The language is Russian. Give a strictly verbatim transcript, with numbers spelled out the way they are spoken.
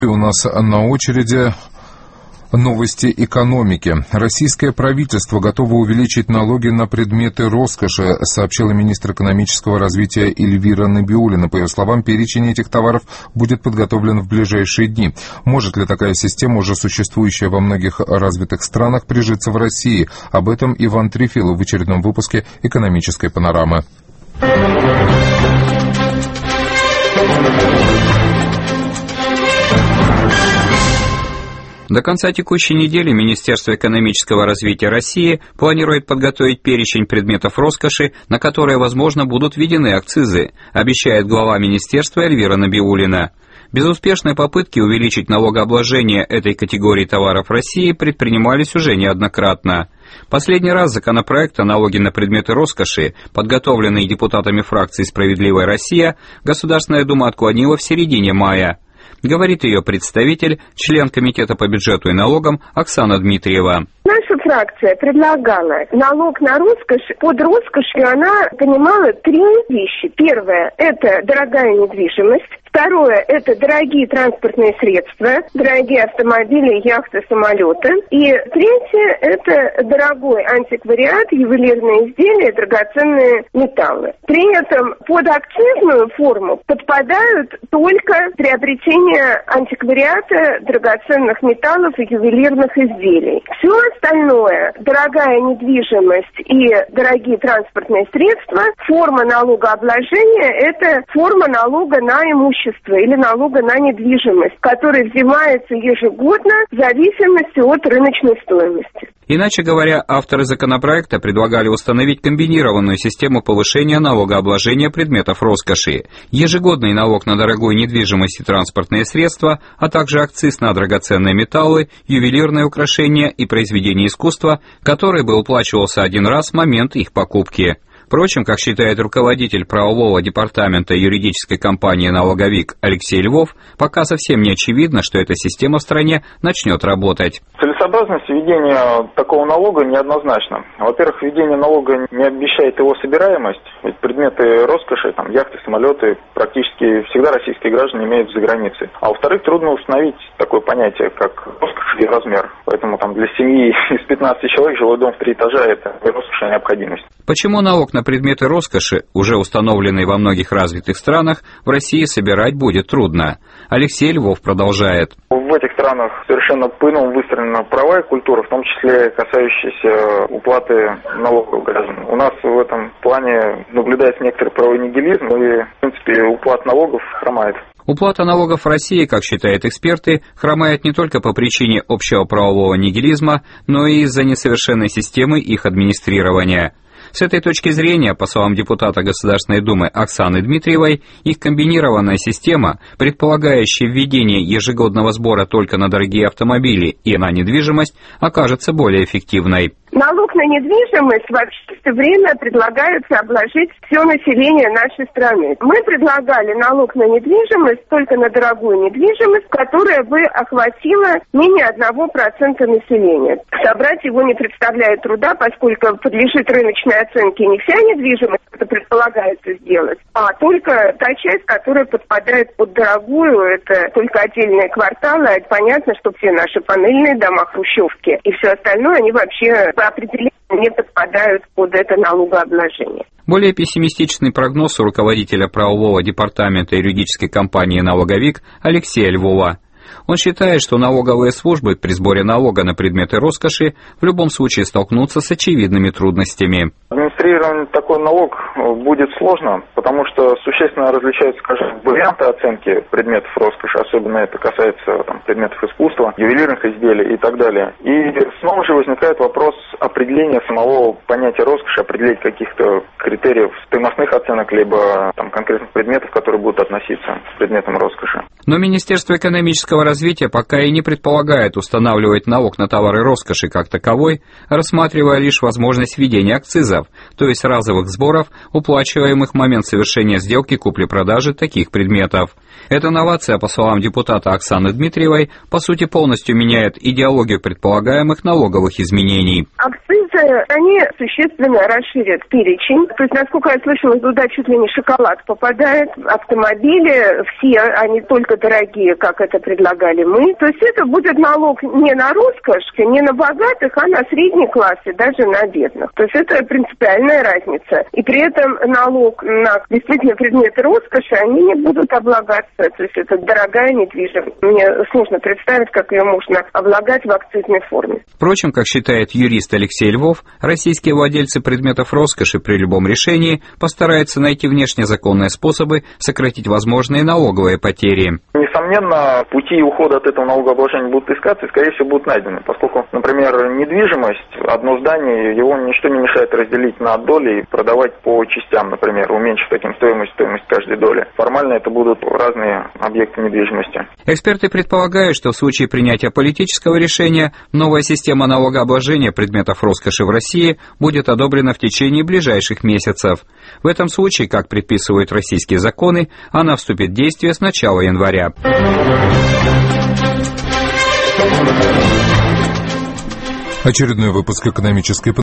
У нас на очереди новости экономики. Российское правительство готово увеличить налоги на предметы роскоши, сообщила министр экономического развития Эльвира Набиуллина. По ее словам, перечень этих товаров будет подготовлен в ближайшие дни. Может ли такая система, уже существующая во многих развитых странах, прижиться в России? Об этом Иван Трефилов в очередном выпуске «Экономической панорамы». До конца текущей недели Министерство экономического развития России планирует подготовить перечень предметов роскоши, на которые, возможно, будут введены акцизы, обещает глава министерства Эльвира Набиуллина. Безуспешные попытки увеличить налогообложение этой категории товаров в России предпринимались уже неоднократно. Последний раз законопроект о налоге на предметы роскоши, подготовленный депутатами фракции «Справедливая Россия», Государственная Дума отклонила в середине мая. Говорит ее представитель, член Комитета по бюджету и налогам Оксана Дмитриева. Наша фракция предлагала налог на роскошь. Под роскошью она понимала три вещи. Первое – это дорогая недвижимость. Второе – это дорогие транспортные средства, дорогие автомобили, яхты, самолеты. И третье – это дорогой антиквариат, ювелирные изделия, драгоценные металлы. При этом под акцизную форму подпадают только приобретение антиквариата, драгоценных металлов и ювелирных изделий. Все остальное, дорогая недвижимость и дорогие транспортные средства, форма налогообложения – это форма налога на имущество или налога на недвижимость, который взимается ежегодно в зависимости от рыночной стоимости. Иначе говоря, авторы законопроекта предлагали установить комбинированную систему повышения налогообложения предметов роскоши, ежегодный налог на дорогую недвижимость и транспортные средства, а также акциз на драгоценные металлы, ювелирные украшения и произведения искусства, который бы уплачивался один раз в момент их покупки. Впрочем, как считает руководитель правового департамента юридической компании «Налоговик» Алексей Львов, пока совсем не очевидно, что эта система в стране начнет работать. Целесообразность введения такого налога неоднозначна. Во-первых, введение налога не обещает его собираемость, ведь предметы роскоши, там, яхты, самолеты, практически всегда российские граждане имеют за границей. А во-вторых, трудно установить такое понятие, как роскошь и размер. Поэтому там, для семьи из пятнадцати человек жилой дом в три этажа – это роскошь и необходимость. Почему налог на предметы роскоши, уже установленный во многих развитых странах, в России собирать будет трудно? Алексей Львов продолжает. В этих странах совершенно по-иному выстроена правовая культура, в том числе касающаяся уплаты налогов граждан. У нас в этом плане наблюдается некоторый правовой нигилизм, и, в принципе, уплата налогов хромает. Уплата налогов в России, как считают эксперты, хромает не только по причине общего правового нигилизма, но и из-за несовершенной системы их администрирования. С этой точки зрения, по словам депутата Государственной Думы Оксаны Дмитриевой, их комбинированная система, предполагающая введение ежегодного сбора только на дорогие автомобили и на недвижимость, окажется более эффективной. Налог на недвижимость вообще все время предлагается обложить все население нашей страны. Мы предлагали налог на недвижимость только на дорогую недвижимость, которая бы охватила менее одного процента населения. Собрать его не представляет труда, поскольку подлежит рыночной оценке не вся недвижимость, это предполагается сделать, а только та часть, которая подпадает под дорогую, это только отдельные кварталы, а это понятно, что все наши панельные дома, хрущевки и все остальное, они вообще по определению не подпадают под это налогообложение. Более пессимистичный прогноз у руководителя правового департамента юридической компании «Налоговик» Алексея Львова. Он считает, что налоговые службы при сборе налога на предметы роскоши в любом случае столкнутся с очевидными трудностями. Администрирование такой налог будет сложно, потому что существенно различаются, скажем, варианты оценки предметов роскоши, особенно это касается там, предметов искусства, ювелирных изделий и так далее. И снова же возникает вопрос определения самого понятия роскоши, определить каких-то критериев стоимостных оценок, либо там, конкретных предметов, которые будут относиться к предметам роскоши. Но Министерство экономического развития пока и не предполагает устанавливать налог на товары роскоши как таковой, рассматривая лишь возможность введения акцизов, то есть разовых сборов, уплачиваемых в момент совершения сделки купли-продажи таких предметов. Эта новация, по словам депутата Оксаны Дмитриевой, по сути полностью меняет идеологию предполагаемых налоговых изменений. Акциз вопросы, они существенно расширят перечень. То есть, насколько я слышала, туда чуть ли не шоколад попадает, автомобили, все, они только дорогие, как это предлагали мы. То есть это будет налог не на роскошь, не на богатых, а на средний класс и даже на бедных. То есть это принципиальная разница. И при этом налог на действительно предметы роскоши, они не будут облагаться. То есть это дорогая недвижимость. Мне сложно представить, как ее можно облагать в акцизной форме. Впрочем, как считает юрист Алексей Львов, российские владельцы предметов роскоши при любом решении постараются найти внешне законные способы сократить возможные налоговые потери. Несомненно, пути ухода от этого налогообложения будут искаться и, скорее всего, будут найдены, поскольку, например, недвижимость, одно здание, его ничто не мешает разделить на доли и продавать по частям, например, уменьшив таким стоимость, стоимость каждой доли. Формально это будут разные объекты недвижимости. Эксперты предполагают, что в случае принятия политического решения новая система налогообложения предметов роскоши в России будет одобрена в течение ближайших месяцев. В этом случае, как предписывают российские законы, она вступит в действие с начала января. Очередной выпуск экономической